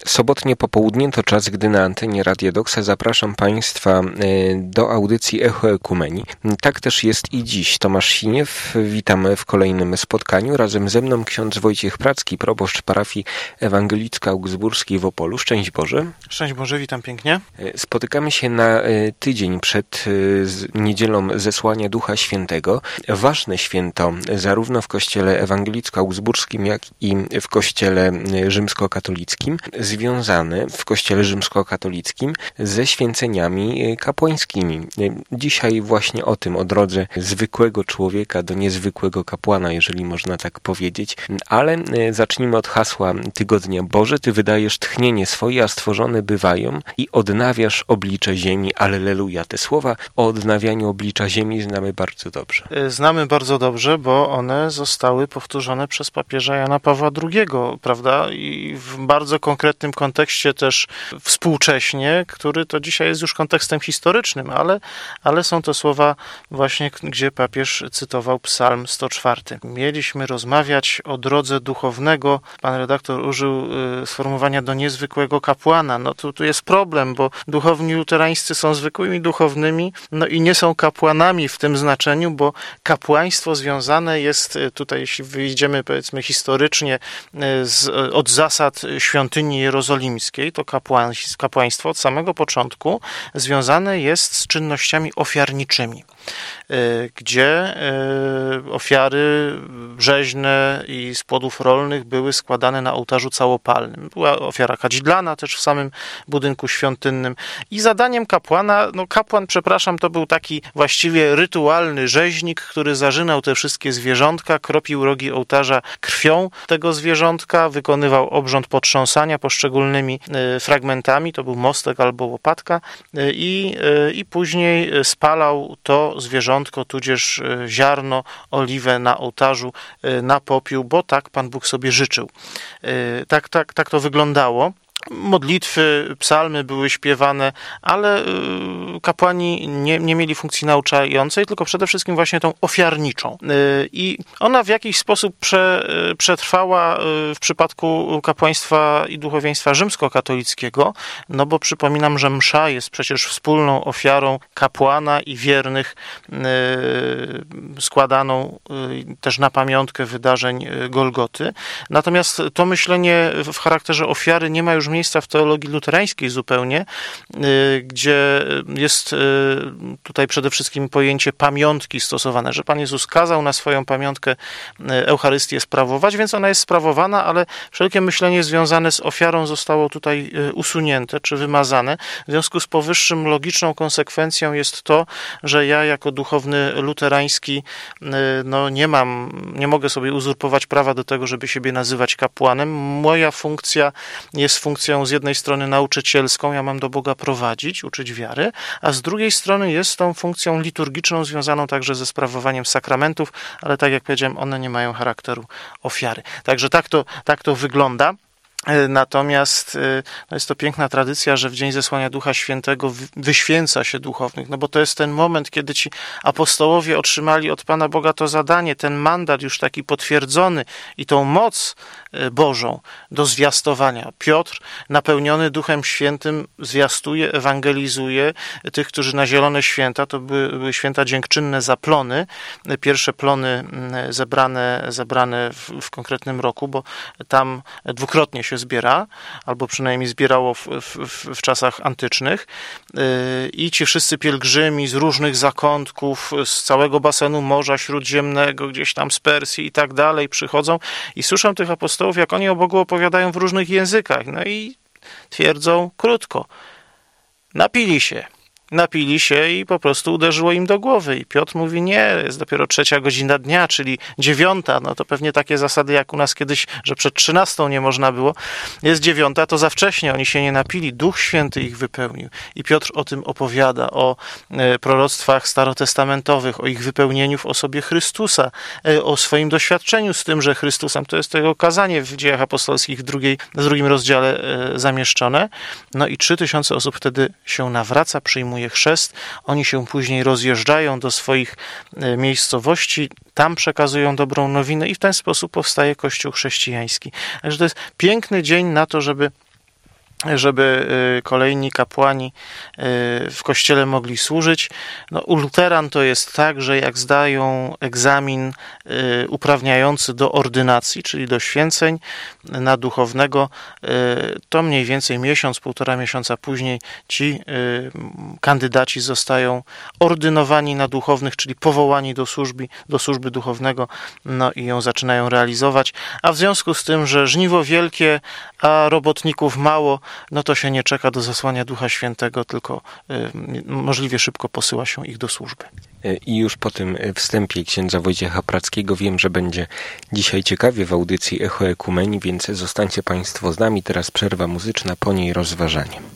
Sobotnie popołudnie to czas, gdy na antenie Radia Doksa zapraszam Państwa do audycji Echo Ekumenii. Tak też jest i dziś. Tomasz Siniew, witamy w kolejnym spotkaniu. Razem ze mną ksiądz Wojciech Pracki, proboszcz parafii ewangelicko-augsburskiej w Opolu. Szczęść Boże. Szczęść Boże, witam pięknie. Spotykamy się na tydzień przed niedzielą Zesłania Ducha Świętego. Ważne święto zarówno w kościele ewangelicko-augsburskim, jak i w kościele rzymskokatolickim, związane w kościele rzymskokatolickim ze święceniami kapłańskimi. Dzisiaj właśnie o tym, o drodze zwykłego człowieka do niezwykłego kapłana, jeżeli można tak powiedzieć. Ale zacznijmy od hasła tygodnia. Boże, Ty wydajesz tchnienie swoje, a stworzone bywają i odnawiasz oblicze ziemi. Alleluja. Te słowa o odnawianiu oblicza ziemi znamy bardzo dobrze. Znamy bardzo dobrze, bo one zostały powtórzone przez papieża Jana Pawła II, prawda? I w bardzo konkretnym kontekście też współcześnie, który to dzisiaj jest już kontekstem historycznym, ale są to słowa właśnie, gdzie papież cytował Psalm 104. Mieliśmy rozmawiać o drodze duchownego. Pan redaktor użył sformułowania do niezwykłego kapłana. No tu jest problem, bo duchowni luterańscy są zwykłymi duchownymi, no i nie są kapłanami w tym znaczeniu, bo kapłaństwo związane jest tutaj, jeśli wyjdziemy powiedzmy historycznie od zasad świątyni jerozolimskiej, to kapłaństwo od samego początku związane jest z czynnościami ofiarniczymi, gdzie ofiary rzeźne i z płodów rolnych były składane na ołtarzu całopalnym. Była ofiara kadzidlana też w samym budynku świątynnym i zadaniem kapłana, to był taki właściwie rytualny rzeźnik, który zarzynał te wszystkie zwierzątka, kropił rogi ołtarza krwią tego zwierzątka, wykonywał obrząd potrząsania poszczególnymi fragmentami, to był mostek albo łopatka i później spalał to zwierzątko, tudzież ziarno, oliwę na ołtarzu, na popiół, bo tak Pan Bóg sobie życzył. Tak to wyglądało. Modlitwy, psalmy były śpiewane, ale kapłani nie mieli funkcji nauczającej, tylko przede wszystkim właśnie tą ofiarniczą. I ona w jakiś sposób przetrwała w przypadku kapłaństwa i duchowieństwa rzymskokatolickiego, no bo przypominam, że msza jest przecież wspólną ofiarą kapłana i wiernych, składaną też na pamiątkę wydarzeń Golgoty. Natomiast to myślenie w charakterze ofiary nie ma już miejsca w teologii luterańskiej zupełnie, gdzie jest tutaj przede wszystkim pojęcie pamiątki stosowane, że Pan Jezus kazał na swoją pamiątkę Eucharystię sprawować, więc ona jest sprawowana, ale wszelkie myślenie związane z ofiarą zostało tutaj usunięte czy wymazane. W związku z powyższym logiczną konsekwencją jest to, że ja jako duchowny luterański nie mogę sobie uzurpować prawa do tego, żeby siebie nazywać kapłanem. Moja funkcja jest funkcją z jednej strony nauczycielską, ja mam do Boga prowadzić, uczyć wiary, a z drugiej strony jest tą funkcją liturgiczną związaną także ze sprawowaniem sakramentów, ale tak jak powiedziałem, one nie mają charakteru ofiary. Także tak to wygląda. Natomiast jest to piękna tradycja, że w Dzień Zesłania Ducha Świętego wyświęca się duchownych, no bo to jest ten moment, kiedy ci apostołowie otrzymali od Pana Boga to zadanie, ten mandat już taki potwierdzony i tą moc Bożą do zwiastowania. Piotr, napełniony Duchem Świętym, zwiastuje, ewangelizuje tych, którzy na zielone święta, to były święta dziękczynne za plony, pierwsze plony zebrane w konkretnym roku, bo tam dwukrotnie się zbiera, albo przynajmniej zbierało w czasach antycznych i ci wszyscy pielgrzymi z różnych zakątków, z całego basenu Morza Śródziemnego, gdzieś tam z Persji i tak dalej przychodzą i słyszą tych apostołów, jak oni o Bogu opowiadają w różnych językach. No i twierdzą krótko, napili się i po prostu uderzyło im do głowy. I Piotr mówi, nie, jest dopiero 3:00 dnia, czyli 9:00. No to pewnie takie zasady jak u nas kiedyś, że przed 13:00 nie można było. Jest 9:00, to za wcześnie, oni się nie napili. Duch Święty ich wypełnił. I Piotr o tym opowiada, o proroctwach starotestamentowych, o ich wypełnieniu w osobie Chrystusa, o swoim doświadczeniu z tym, że Chrystusem, to jest tego kazanie w Dziejach Apostolskich w drugim rozdziale zamieszczone. No i 3000 osób wtedy się nawraca, przyjmuje chrzest, oni się później rozjeżdżają do swoich miejscowości, tam przekazują dobrą nowinę i w ten sposób powstaje Kościół chrześcijański. Także to jest piękny dzień na to, żeby żeby kolejni kapłani w kościele mogli służyć. No, u luteran to jest tak, że jak zdają egzamin uprawniający do ordynacji, czyli do święceń na duchownego, to mniej więcej miesiąc, 1,5 miesiąca później ci kandydaci zostają ordynowani na duchownych, czyli powołani do służby duchownego, no i ją zaczynają realizować. A w związku z tym, że żniwo wielkie, a robotników mało, no to się nie czeka do zesłania Ducha Świętego, tylko możliwie szybko posyła się ich do służby. I już po tym wstępie księdza Wojciecha Prackiego wiem, że będzie dzisiaj ciekawie w audycji Echo Ekumenii, więc zostańcie Państwo z nami. Teraz przerwa muzyczna, po niej rozważanie.